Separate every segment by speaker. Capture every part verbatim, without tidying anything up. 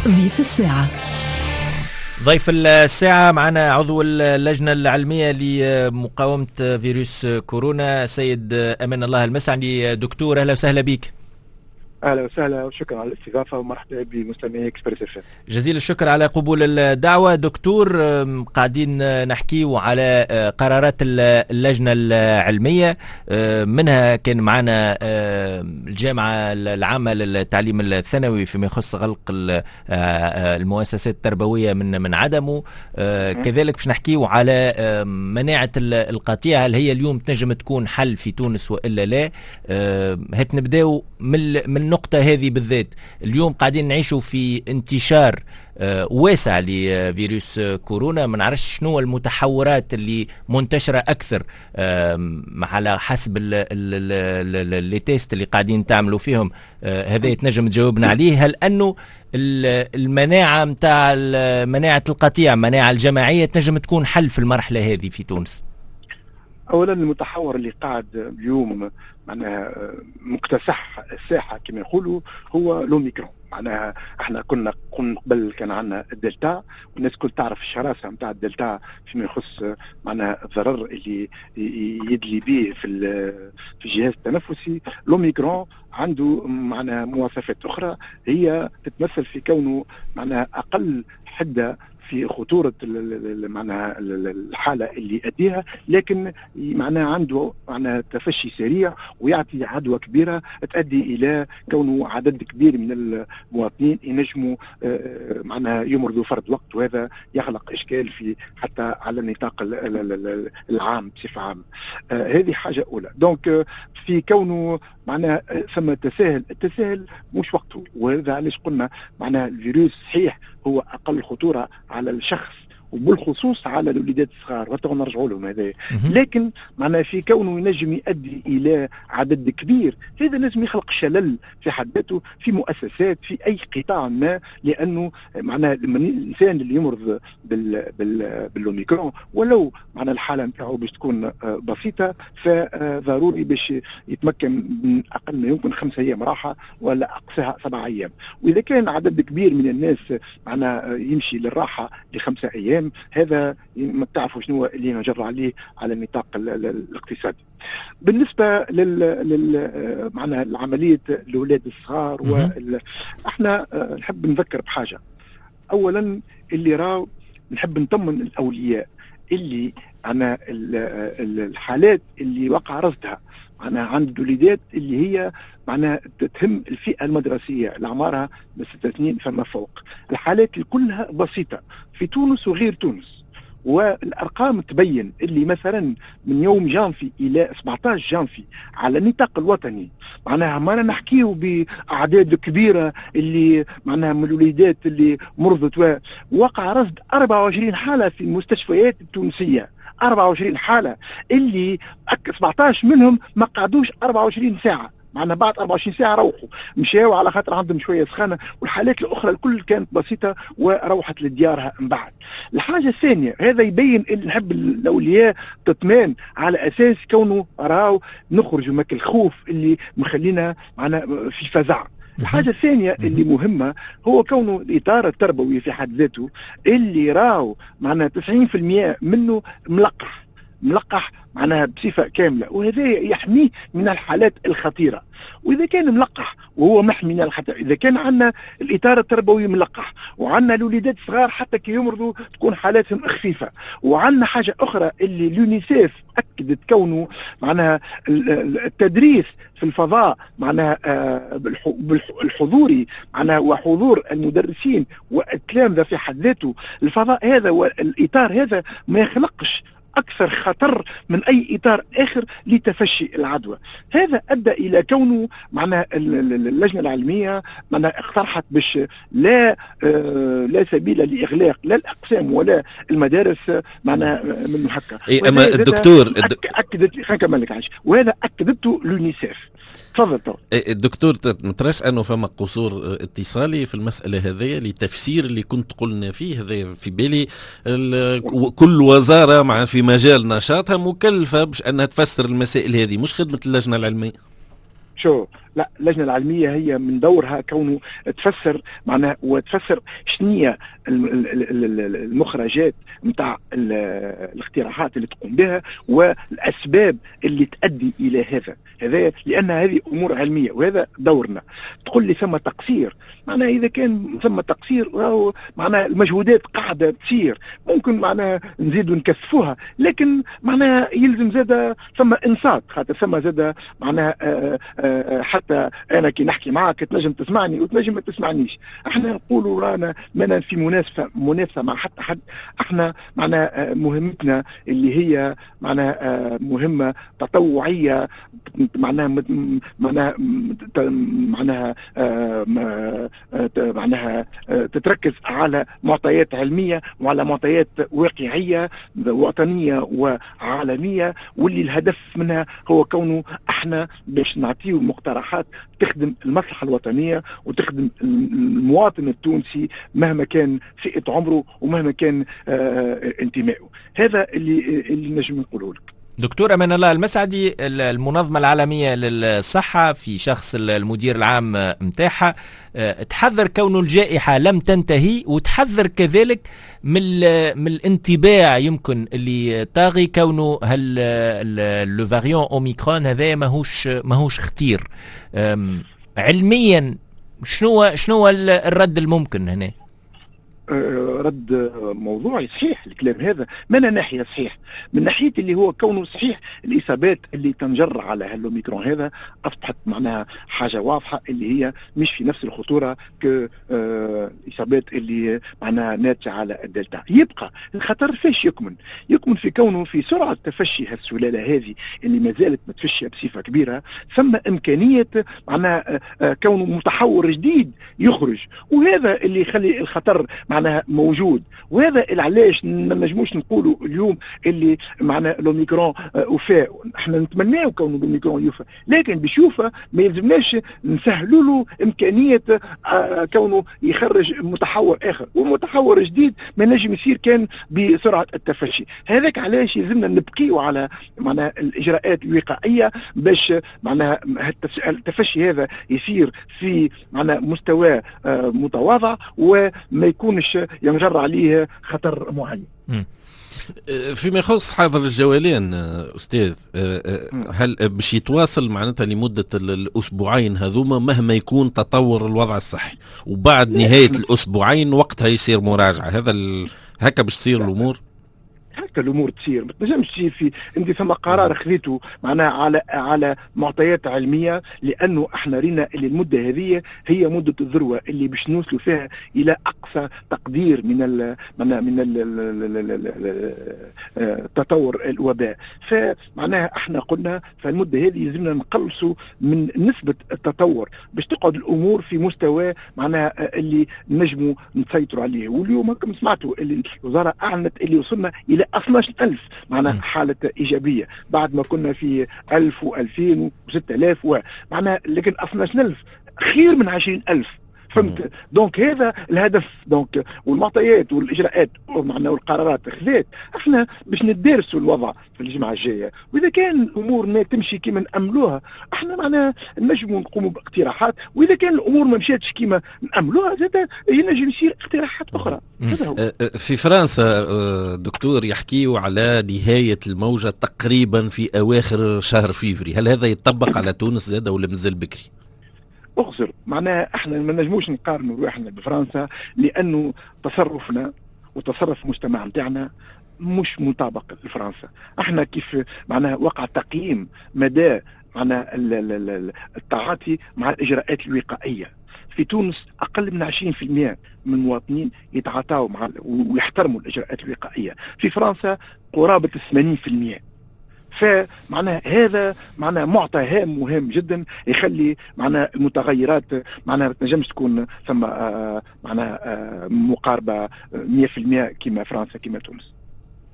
Speaker 1: ضيف الساعة.
Speaker 2: ضيف الساعة معنا عضو اللجنة العلمية لمقاومة فيروس كورونا سيد أمان الله المسعدي. دكتور أهلا وسهلا بك.
Speaker 3: اهلا وسهلا وشكرا على الاستضافه ومرحبا بمستمعي اكسبريس اف ام.
Speaker 2: جزيل الشكر على قبول الدعوه. دكتور، قاعدين نحكيو على قرارات اللجنه العلميه، منها كان معنا الجامعه العامه للتعليم الثانوي فيما يخص غلق المؤسسات التربويه من من عدمه. كذلك باش نحكيو على مناعه القطيع، هل هي اليوم تنجم تكون حل في تونس والا لا؟ هات نبداو من من النقطة هذه بالذات. اليوم قاعدين نعيشوا في انتشار آه واسع لفيروس كورونا، ما نعرفش شنو المتحورات اللي منتشرة أكثر آه على حسب اللي تيست اللي قاعدين تعملوا فيهم. آه هذا يتنجم تجاوبنا عليه. هل أنه المناعة متاع مناعة القطيع، مناعة الجماعية، تنجم تكون حل في المرحلة هذه في تونس؟
Speaker 3: اولا المتحور اللي قاعد اليوم معناها مكتسح الساحه كما يقولوا هو لوميكرون. معناها احنا كنا كنا قبل كان عندنا الدلتا، والناس كل تعرف الشراسه نتاع الدلتا فيما يخص معناها الضرر اللي يدلي به في في الجهاز التنفسي. لوميكرون عنده معناها مواصفات اخرى هي تتمثل في كونه معناها اقل حده في خطورة معناها الحالة اللي يأديها، لكن معناها عنده معناها تفشي سريع ويعطي عدوى كبيرة تؤدي إلى كونه عدد كبير من المواطنين ينجموا معناها يمرضوا فرد وقت، وهذا يخلق إشكال في حتى على النطاق العام بصفة عامة. هذه حاجة أولى. دونك في كونه معناها ثم تساهل، التساهل مش وقته، وهذا علاش قلنا معناها الفيروس صحيح هو أقل خطورة على الشخص وبالخصوص على الوليدات الصغار، وتو نرجعوا لهم هذا، لكن معناها في كونه ينجم يؤدي الى عدد كبير، هذا لازم يخلق شلل في حد ذاته في مؤسسات في اي قطاع ما، لانه معناها الانسان اللي يمرض بال بال بالاوميكرون ولو معناها الحاله نتاعو باش تكون بسيطه، فضروري باش يتمكن من اقل ما يمكن خمسة ايام راحه ولا اقصاها سبعة ايام، واذا كان عدد كبير من الناس معناها يمشي للراحه لخمسة ايام، هذا ما تعرفوا شنو اللي نجر عليه على النطاق الاقتصادي. بالنسبه لل, لل... معناها العمليه الاولاد الصغار وال... احنا نحب نذكر بحاجه. اولا اللي راو نحب نطمن الاولياء اللي انا الحالات اللي وقع رصدها معناها عند الوليدات اللي هي معناها تهم الفئه المدرسيه اللي اعمارها من ست سنين فما فوق. الحالات كلها بسيطه في تونس وغير تونس، والارقام تبين اللي مثلا من يوم جانفي الى سبعة عشر جانفي على النطاق الوطني معناها ما نحكيه باعداد كبيره اللي معناها من الوليدات اللي مرضت، وقع رصد أربعة وعشرين حاله في المستشفيات التونسيه، أربعة وعشرين حاله اللي سبعة عشر منهم ما قعدوش أربعة وعشرين ساعه، معنا بعد أربعة وعشرين ساعه روحوا مشاو على خاطر عندهم شويه سخانه، والحالات الاخرى الكل كانت بسيطه وروحت لديارها من بعد. الحاجه الثانيه هذا يبين اللي نحب الاولياء تطمئن على اساس كونه راو نخرجوا من الخوف اللي مخلينا معنا في فزع. الحاجة الثانية اللي مهمة هو كونه الإطار التربوي في حد ذاته اللي راو معناها تسعين بالمئة منه ملقح ملقح معناها بصفة كاملة، وهذا يحميه من الحالات الخطيرة. وإذا كان ملقح وهو محمي من الخطر، إذا كان عندنا الإطار التربوي ملقح وعندنا الوليدات الصغار حتى كي يمرضوا تكون حالاتهم خفيفة، وعندنا حاجة أخرى اللي اليونيسيف أكدت كونه معناها التدريس في الفضاء معناها بالحضوري معناها وحضور المدرسين والتلامذة في حد ذاته، الفضاء هذا والإطار هذا ما يخلقش أكثر خطر من أي إطار آخر لتفشي العدوى. هذا أدى إلى كونه معناها اللجنة العلمية معناها اقترحت باش لا آه لا سبيل لإغلاق لا الأقسام ولا المدارس معناها من هكا.
Speaker 2: إيه أما الدكتور
Speaker 3: أكدت خلينا نكمل لك عايش، وهذا أكدته اليونيسيف. تفضل.
Speaker 4: الدكتور متراش أنه فما قصور اتصالي في المسألة هذه لتفسير اللي كنت قلنا فيه؟ هذا في بالي كل وزارة مع في مجال نشاطها مكلفة باش أنها تفسر المسائل هذه، مش خدمة اللجنة العلمية.
Speaker 3: شو لا، اللجنه العلميه هي من دورها كونه تفسر معناها وتفسر شنية المخرجات نتاع الاقتراحات اللي تقوم بها والاسباب اللي تؤدي الى هذا هذا لان هذه امور علميه وهذا دورنا. تقول لي ثم تقصير، معناها اذا كان ثم تقصير راهو معناها المجهودات قاعده تصير، ممكن معناها نزيدوا نكثفوها، لكن معناها يلزم زاد ثم انصات، خاطر ثم زاد معناها آآ آآ حتى انا كي نحكي معك تنجم تسمعني وتنجم ما تسمعنيش. احنا نقولوا رانا مانا في منافسه منافسه مع حتى حد، احنا معناها مهمتنا اللي هي معناها مهمه تطوعيه، معناها معناها معناها معناها تتركز على معطيات علميه وعلى معطيات واقعيه وطنيه وعالميه، واللي الهدف منها هو كونه احنا باش نعطيه مقترحات تخدم المصلحه الوطنيه وتخدم المواطن التونسي مهما كان فئه عمره ومهما كان انتمائه. هذا اللي اللي نجم نقوله لك.
Speaker 2: دكتور أمان الله المسعدي، المنظمة العالمية للصحة في شخص المدير العام متاعها تحذر كون الجائحة لم تنتهي، وتحذر كذلك من من الانطباع يمكن اللي طاغي كونه هل لو فاريون اوميكرون هذا ماهوش ماهوش خطير. علميا شنو شنو الرد الممكن هنا؟
Speaker 3: رد موضوعي صحيح الكلام هذا من ناحيه صحيح، من ناحيه اللي هو كونه صحيح الاصابات اللي تنجر على هالوميكرون هذا اصبحت معناها حاجه واضحه اللي هي مش في نفس الخطوره كالاصابات اللي معناها ناتجه على الدلتا. يبقى الخطر فاش يكمن؟ يكمن في كونه في سرعه تفشي هالسلاله هذه اللي ما زالت متفشيه بصفه كبيره، ثم امكانيه معناها كونه متحور جديد يخرج، وهذا اللي يخلي الخطر معناها موجود. وهذا العلاش ما نجموش نقولوا اليوم اللي معناها الاوميكرون وفاء، احنا نتمناو كون الاوميكرون يوفى، لكن باش يوفى ما يلزمناش نسهلوا له امكانيه كونه يخرج متحور اخر، والمتحور جديد ما نجم يصير كان بسرعه التفشي. هذاك علاش يلزمنا نبقيو على معناها الاجراءات الوقائيه باش معناها التفشي هذا يصير في معناها مستوى متواضع وما يكونش ينجر عليه خطر معين.
Speaker 4: فيما يخص حظر الجولان أستاذ، هل باش يتواصل معناتها لمدة الأسبوعين هذوما مهما يكون تطور الوضع الصحي، وبعد نهاية الأسبوعين وقتها يصير مراجعة؟ هذا هكا باش تصير الأمور؟
Speaker 3: هكا الامور تصير، ما تنجمش تصير في انت ثم قرار خذيته معناها على على معطيات علميه، لانه احنا رينا اللي المده هذه هي مده الذروه اللي باش نوصلوا فيها الى اقصى تقدير من ال من من تطور الوباء. فمعناها احنا قلنا فالمده هذه لازمنا نقلصوا من نسبه التطور باش تقعد الامور في مستوى معناها اللي نجموا نسيطروا عليه. واليوم كما سمعتوا اللي الوزاره اعلنت اللي وصلنا الى اثناش ألف معناها حالة إيجابية بعد ما كنا في ألف وألفين وستة آلاف و معناها، لكن اثناش ألف خير من عشرين ألف. فهمت؟ دونك هذا الهدف. دونك والمعطيات والاجراءات معنا والقرارات خذات احنا باش ندرسوا الوضع في الجمعه الجايه، واذا كان الامور ما تمشي كما ناملوها احنا معناها نجموا نقوموا باقتراحات، واذا كان الامور ما مشاتش كما ناملوها زاد ينجم يصير اقتراحات اخرى. هذا هو.
Speaker 4: في فرنسا دكتور يحكيوا على نهايه الموجه تقريبا في اواخر شهر فيفري، هل هذا يطبق على تونس زاد ولا مازال بكري؟
Speaker 3: اخسر معناها احنا ما نجموش نقارنوا روحنا بفرنسا، لانه تصرفنا وتصرف المجتمع نتاعنا مش مطابق لفرنسا. احنا كيف معناها وقع تقييم مدى معناها التعاطي مع الاجراءات الوقائيه. في تونس اقل من عشرين بالمئة من المواطنين يتعاطوا مع ويحترموا الاجراءات الوقائيه، في فرنسا قرابه ثمانين بالمئة. فمعناها هذا معناها معطى هام مهم جدا يخلي معناها المتغيرات معناها ما تنجمش تكون ثم آه معناها آه مقاربه مئة بالمئة كما فرنسا كما تونس.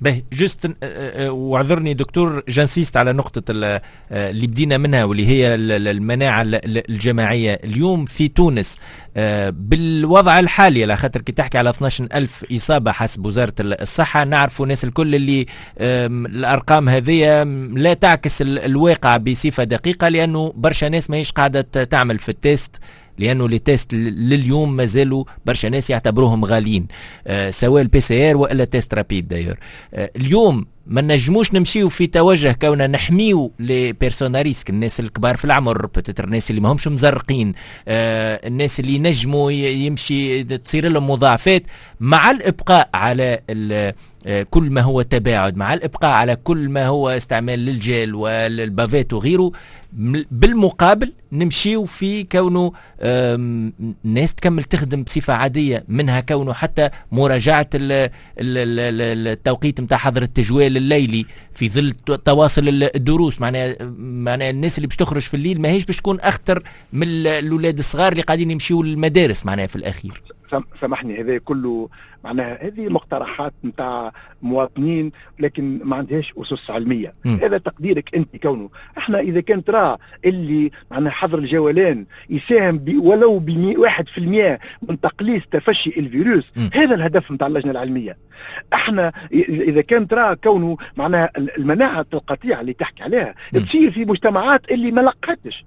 Speaker 2: باهي جست واعذرني دكتور، جنسيست على نقطة اللي بدينا منها واللي هي المناعة الجماعية اليوم في تونس بالوضع الحالي، على خاطر كي تحكي على اثناش ألف إصابة حسب وزارة الصحة، نعرفوا الناس الكل اللي الأرقام هذه لا تعكس الواقع بصفة دقيقة، لأنه برشا ناس ما هيش قاعدة تعمل في التيست، لانه لي تيست لليوم مازالوا برشا ناس يعتبروهم غاليين، أه سواء البي سي ار والا تيست رابيد داير. أه اليوم ما نجموش نمشيو في توجه كوننا نحميو لي بيرسونا ريسك، الناس الكبار في العمر، بتتر الناس اللي ما همش مزرقين، أه الناس اللي نجموا يمشي تصير لهم مضاعفات، مع الابقاء على كل ما هو تباعد، مع الابقاء على كل ما هو استعمال للجيل والبافيت وغيره. بالمقابل نمشيو في كونه الناس تكمل تخدم بصفة عادية، منها كونه حتى مراجعة التوقيت متاع حظر التجوال الليلي في ظل تواصل الدروس. معناها معناها الناس اللي باش تخرج في الليل ما هيش باش تكون أخطر من الأولاد الصغار اللي قاعدين يمشيوا للمدارس معناها في الأخير.
Speaker 3: سامحني، هذا كله معناها هذه مقترحات نتاع مواطنين لكن ما عندهاش اسس علميه. م. هذا تقديرك انت، كونه احنا اذا كان ترى اللي معناها حظر الجولان يساهم ولو ب واحد في المئة من تقليص تفشي الفيروس، م. هذا الهدف نتاع اللجنه العلميه. احنا اذا كان ترى كونه معناها المناعه القطيعه اللي تحكي عليها تصير في مجتمعات اللي ما لقتش.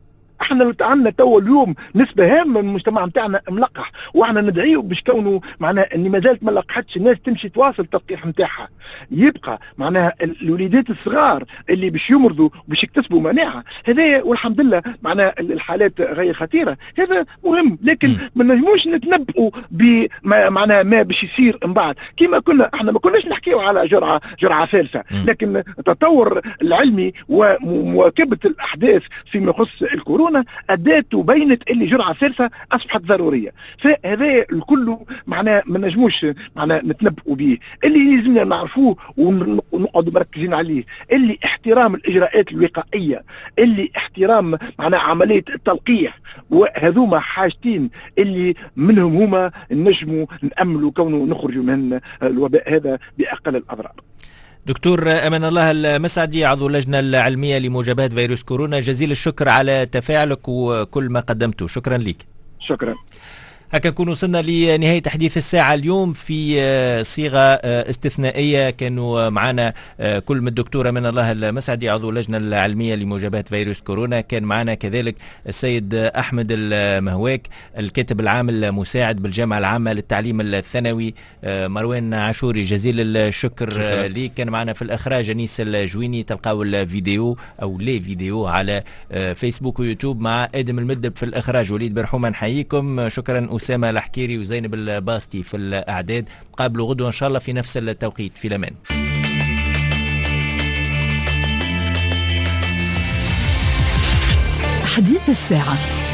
Speaker 3: احنا عندنا تو اليوم نسبه هامه من المجتمع نتاعنا ملقح، واحنا ندعيو باش كونه معناها اني ما زالت ما لقحتش الناس تمشي تواصل التلقيح نتاعها. يبقى معناها الوليدات الصغار اللي باش يمرضوا باش يكتسبوا مناعه، هذا والحمد لله معناها الحالات غير خطيره، هذا مهم. لكن ما نجموش نتنبؤوا بمعناها ما باش يصير من بعد. كما كنا احنا ما كناش نحكيو على جرعه جرعه ثالثه، لكن التطور العلمي ومواكبه الاحداث فيما يخص الكورونا ادات وبينت اللي جرعه ثالثه اصبحت ضروريه. فهذا الكل معناه ما نجموش معناه نتنبؤوا به. اللي لازمنا نعرفوه ونقعدوا مركزين عليه اللي احترام الاجراءات الوقائيه، اللي احترام معناه عمليه التلقيح، وهذوما حاجتين اللي منهم هما نجموا ناملوا كونه نخرجوا من الوباء هذا باقل الاضرار.
Speaker 2: دكتور أمان الله المسعدي، عضو اللجنة العلمية لمواجهة فيروس كورونا، جزيل الشكر على تفاعلك وكل ما قدمته. شكرا لك.
Speaker 3: شكرا.
Speaker 2: هكا نكون وصلنا لنهاية حديث الساعة اليوم في صيغة استثنائية. كانوا معنا كل من الدكتور أمان الله المسعدي عضو اللجنة العلمية لمواجهة فيروس كورونا، كان معنا كذلك السيد أحمد المهواك الكاتب العام المساعد بالجامعة العامة للتعليم الثانوي، مروان عاشوري جزيل الشكر ليك. كان معنا في الإخراج أنيس الجويني، تلقاو الفيديو أو لي فيديو على فيسبوك ويوتيوب مع آدم المدب في الإخراج. وليد برحومة نحييكم. شكرا أسامة الحكيري وزينب الباستي في الأعداد. قابلوا غدوة إن شاء الله في نفس التوقيت. في الأمان.
Speaker 1: حديث الساعة.